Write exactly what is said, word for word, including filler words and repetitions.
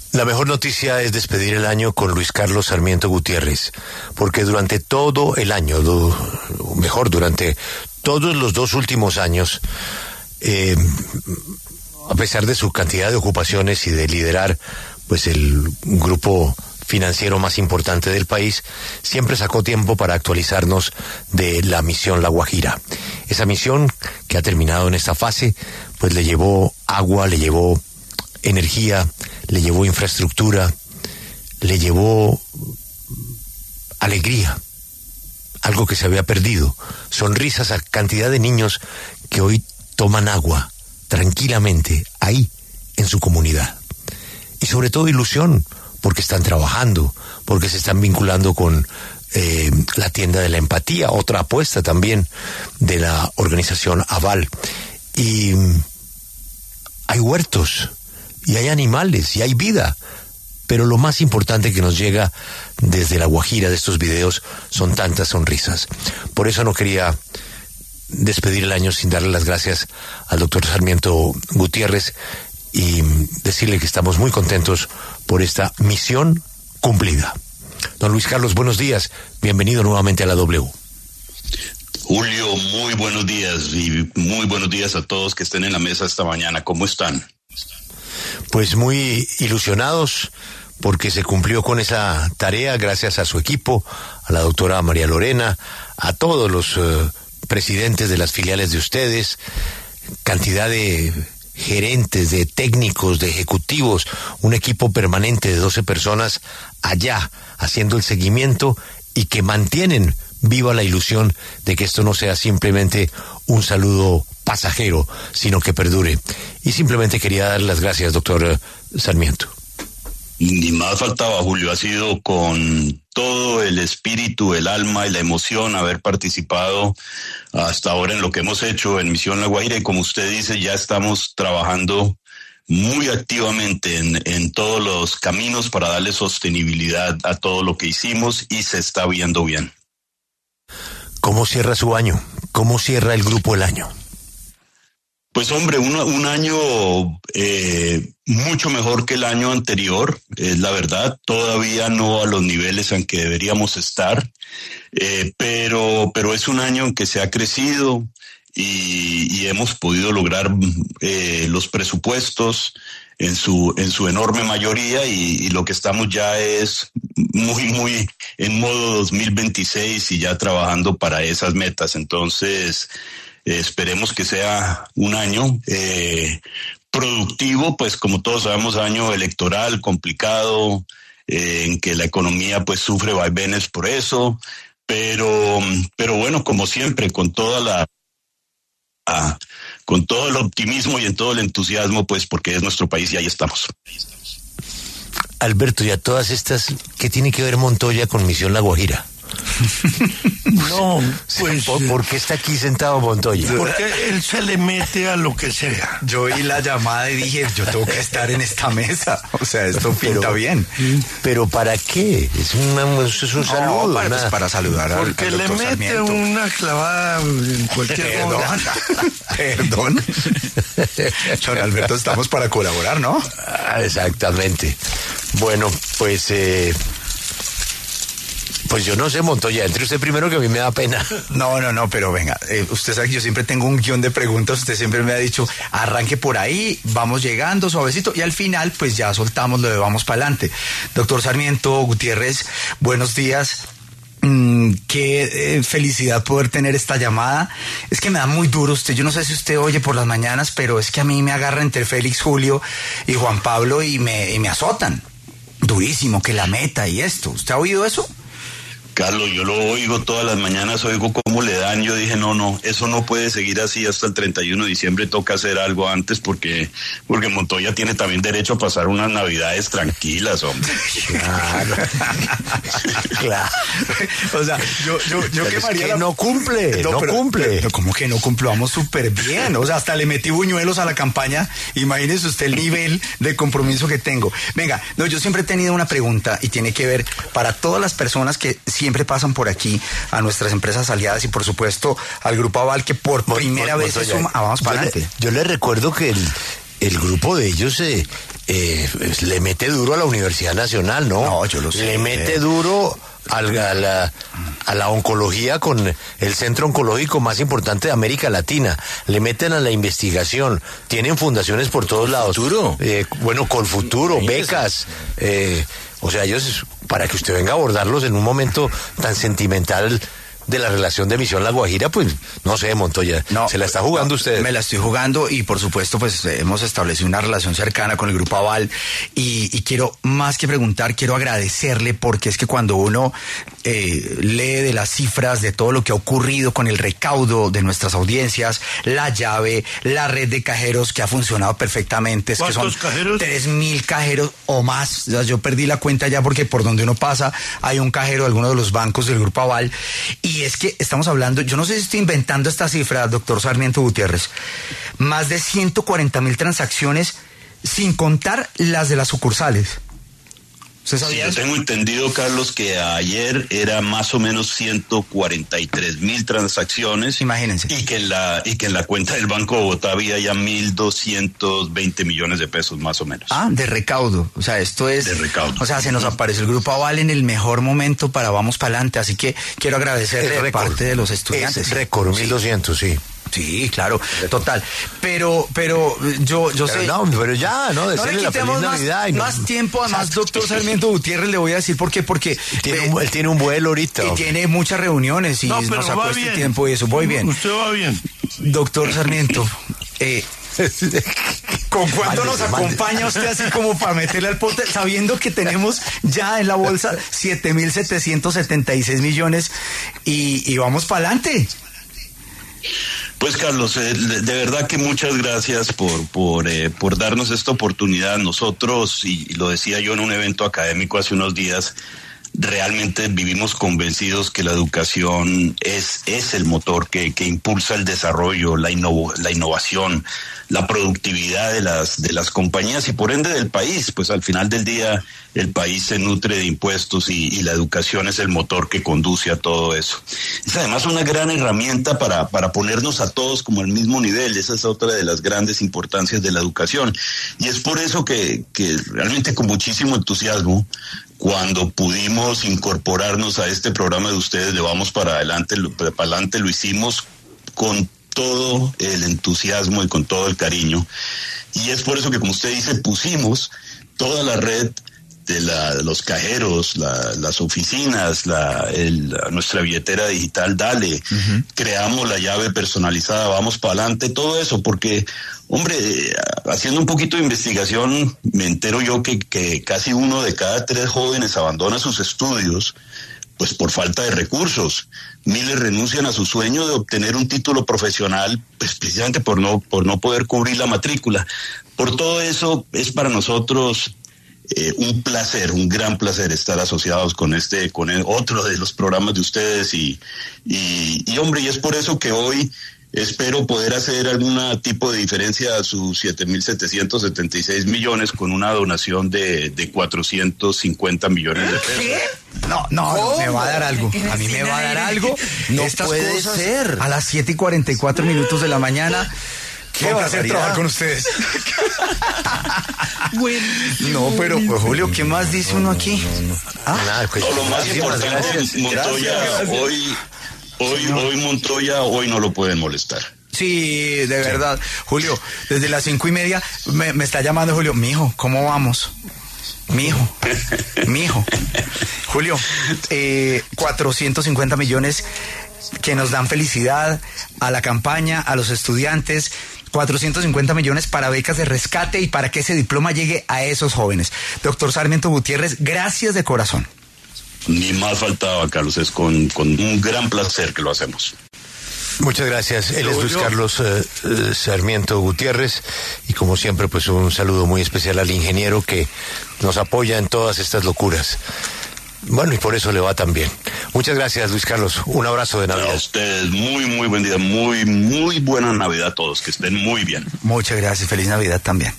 La mejor noticia es despedir el año con Luis Carlos Sarmiento Gutiérrez, porque durante todo el año, do, mejor, durante todos los dos últimos años, eh, a pesar de su cantidad de ocupaciones y de liderar pues el grupo financiero más importante del país, siempre sacó tiempo para actualizarnos de la misión La Guajira. Esa misión que ha terminado en esta fase, pues le llevó agua, le llevó energía, le llevó infraestructura, le llevó alegría, algo que se había perdido, sonrisas a cantidad de niños que hoy toman agua tranquilamente ahí en su comunidad. Y sobre todo ilusión, porque están trabajando, porque se están vinculando con eh, la tienda de la empatía, otra apuesta también de la organización Aval. Y hay huertos, y hay animales, y hay vida, pero lo más importante que nos llega desde La Guajira de estos videos son tantas sonrisas. Por eso no quería despedir el año sin darle las gracias al doctor Sarmiento Gutiérrez y decirle que estamos muy contentos por esta misión cumplida. Don Luis Carlos, buenos días, bienvenido nuevamente a la W. Julio, muy buenos días y muy buenos días a todos que estén en la mesa esta mañana. ¿Cómo están? Pues muy ilusionados porque se cumplió con esa tarea gracias a su equipo, a la doctora María Lorena, a todos los uh, presidentes de las filiales de ustedes, cantidad de gerentes, de técnicos, de ejecutivos, un equipo permanente de doce personas allá haciendo el seguimiento y que mantienen viva la ilusión de que esto no sea simplemente un saludo pasajero, sino que perdure. Y simplemente quería dar las gracias, doctor Sarmiento. Ni más faltaba, Julio. Ha sido con todo el espíritu, el alma y la emoción haber participado hasta ahora en lo que hemos hecho en Misión La Guajira. Y como usted dice, ya estamos trabajando muy activamente en, en todos los caminos para darle sostenibilidad a todo lo que hicimos y se está viendo bien. ¿Cómo cierra su año? ¿Cómo cierra el grupo el año? Pues hombre, un, un año eh, mucho mejor que el año anterior, es la verdad. Todavía no a los niveles en que deberíamos estar, eh, pero, pero es un año en que se ha crecido y, y hemos podido lograr eh, los presupuestos en su en su enorme mayoría y, y lo que estamos ya es muy, muy en modo dos mil veintiséis y ya trabajando para esas metas. Entonces, eh, esperemos que sea un año eh, productivo, pues como todos sabemos, año electoral complicado, eh, en que la economía pues sufre vaivenes por eso, pero, pero bueno, como siempre, con toda la A, con todo el optimismo y en todo el entusiasmo, pues porque es nuestro país y ahí estamos. Alberto, y a todas estas, ¿qué tiene que ver Montoya con Misión La Guajira? No, pues... ¿Por, ¿Por qué está aquí sentado Montoya? Porque él se le mete a lo que sea. Yo oí la llamada y dije, yo tengo que estar en esta mesa. O sea, esto pinta pero, bien. ¿Pero para qué? Es, una, es un no, saludo. Para, pues, para saludar al, Porque al le mete Sarmiento. Una clavada en cualquier Perdón, perdón. Don Alberto, estamos para colaborar, ¿no? Ah, exactamente. Bueno, pues... Eh, Pues yo no sé, Montoya, entre usted primero que a mí me da pena. No, no, no, pero venga, eh, usted sabe que yo siempre tengo un guión de preguntas, usted siempre me ha dicho, arranque por ahí, vamos llegando suavecito, y al final, pues ya soltamos lo de vamos para adelante. Doctor Sarmiento Gutiérrez, buenos días. Mm, qué eh, felicidad poder tener esta llamada. Es que me da muy duro usted, yo no sé si usted oye por las mañanas, pero es que a mí me agarra entre Félix, Julio y Juan Pablo y me, y me azotan. Durísimo, que la meta y esto. ¿Usted ha oído eso? Carlos, yo lo oigo todas las mañanas, oigo cómo le dan, yo dije, no, no, eso no puede seguir así hasta el treinta y uno de diciembre, toca hacer algo antes porque porque Montoya tiene también derecho a pasar unas navidades tranquilas, hombre. Claro. Claro. O sea, yo, yo, yo pero quemaría es que la... no cumple, no, no pero, cumple. Pero ¿cómo que no cumple? Vamos súper bien. O sea, hasta le metí buñuelos a la campaña. Imagínese usted el nivel de compromiso que tengo. Venga, no, yo siempre he tenido una pregunta y tiene que ver para todas las personas que siempre pasan por aquí, a nuestras empresas aliadas y por supuesto al Grupo Aval que por primera vez se suma. Ah, vamos para adelante. Yo le recuerdo que el, el grupo de ellos eh, eh, le mete duro a la Universidad Nacional, ¿no? No, yo lo sé. Le mete duro a la, a la oncología con el centro oncológico más importante de América Latina. Le meten a la investigación. Tienen fundaciones por todos lados. ¿Futuro? Eh, bueno, Colfuturo, becas. Eh, o sea, ellos, para que usted venga a abordarlos en un momento tan sentimental de la relación de Misión La Guajira, pues no sé, Montoya, no, se la está jugando no, usted. Me la estoy jugando y por supuesto pues hemos establecido una relación cercana con el Grupo Aval y, y quiero más que preguntar, quiero agradecerle porque es que cuando uno eh, lee de las cifras de todo lo que ha ocurrido con el recaudo de nuestras audiencias, la llave, la red de cajeros que ha funcionado perfectamente, es que son cajeros? tres mil cajeros o más, o sea, yo perdí la cuenta ya porque por donde uno pasa hay un cajero de alguno de los bancos del Grupo Aval y es que estamos hablando, yo no sé si estoy inventando esta cifra, doctor Sarmiento Gutiérrez, más de ciento cuarenta mil transacciones sin contar las de las sucursales. ¿Usted sabía Sí, eso? yo tengo entendido, Carlos, que ayer era más o menos ciento cuarenta y tres mil transacciones. Imagínense. Y que en la, y que en la cuenta del Banco de Bogotá había ya mil doscientos veinte millones de pesos, más o menos. Ah, de recaudo. O sea, esto es... De recaudo. O sea, se nos aparece el Grupo Aval en el mejor momento para vamos para adelante. Así que quiero agradecerle de récord. parte de los estudiantes. Es récord, mil doscientos, sí. Sí, claro, total. Pero, pero yo, yo Pero sé... no, pero ya, ¿no? No le Decirle la feliz quitemos más, Navidad. Y no- más tiempo, además, doctor Sarmiento Gutiérrez, le voy a decir por qué, porque... Tiene eh, un, él tiene un vuelo ahorita. y tiene muchas reuniones y No, pero nos sacó va este bien. tiempo y eso. Voy bien. Usted va bien. Doctor Sarmiento, eh, ¿con cuánto nos Mándese, mándese. acompaña usted así como para meterle al pote, sabiendo que tenemos ya en la bolsa siete mil setecientos setenta y seis millones y, y vamos para adelante? Pues Carlos, eh, de de verdad que muchas gracias por por eh, por darnos esta oportunidad. Nosotros, y, y lo decía yo en un evento académico hace unos días, realmente vivimos convencidos que la educación es es el motor que que impulsa el desarrollo, la innovo, la innovación, la productividad de las de las compañías y por ende del país. Pues al final del día el país se nutre de impuestos y, y la educación es el motor que conduce a todo eso. Es además una gran herramienta para para ponernos a todos como al mismo nivel. Esa es otra de las grandes importancias de la educación y es por eso que que realmente con muchísimo entusiasmo, cuando pudimos incorporarnos a este programa de ustedes de Vamos para Adelante, lo, para adelante lo hicimos con todo el entusiasmo y con todo el cariño. Y es por eso que, como usted dice, pusimos toda la red de la, los cajeros, la, las oficinas, la, el, nuestra billetera digital, Dale, uh-huh. Creamos la llave personalizada, Vamos para Adelante, todo eso, porque, hombre, haciendo un poquito de investigación, me entero yo que, que casi uno de cada tres jóvenes abandona sus estudios, pues por falta de recursos. Miles renuncian a su sueño de obtener un título profesional, pues precisamente por no, por no poder cubrir la matrícula. Por todo eso, es para nosotros Eh, un placer, un gran placer estar asociados con este, con el, otro de los programas de ustedes y, y, y hombre, y es por eso que hoy espero poder hacer algún tipo de diferencia a sus siete mil setecientos setenta y seis millones con una donación de, de cuatrocientos cincuenta millones de pesos. ¿Qué? No, no, no, me va a dar algo. A mí me va a dar algo. No Estas puede cosas ser. A las siete y cuarenta y cuatro minutos de la mañana. Qué va a hacer barbaridad. trabajar con ustedes. No, pero pues, Julio, ¿qué más dice uno aquí? ¿Ah? Nada, pues, No, lo más muchísimas importante, gracias. Montoya, Gracias. hoy, hoy, hoy Montoya, hoy no lo pueden molestar. Sí, de verdad. Julio, desde las cinco y media me, me está llamando Julio. Mijo, ¿cómo vamos? Mijo, mijo. Julio, eh, cuatrocientos cincuenta millones que nos dan felicidad a la campaña, a los estudiantes. cuatrocientos cincuenta millones para becas de rescate y para que ese diploma llegue a esos jóvenes. Doctor Sarmiento Gutiérrez, gracias de corazón. Ni más faltaba, Carlos, es con, con un gran placer que lo hacemos. Muchas gracias. Él es Luis Carlos eh, eh, Sarmiento Gutiérrez y como siempre pues un saludo muy especial al ingeniero que nos apoya en todas estas locuras. Bueno, y por eso le va tan bien. Muchas gracias, Luis Carlos. Un abrazo de Navidad. A ustedes, muy, muy buen día, muy, muy buena Navidad a todos, que estén muy bien. Muchas gracias, feliz Navidad también.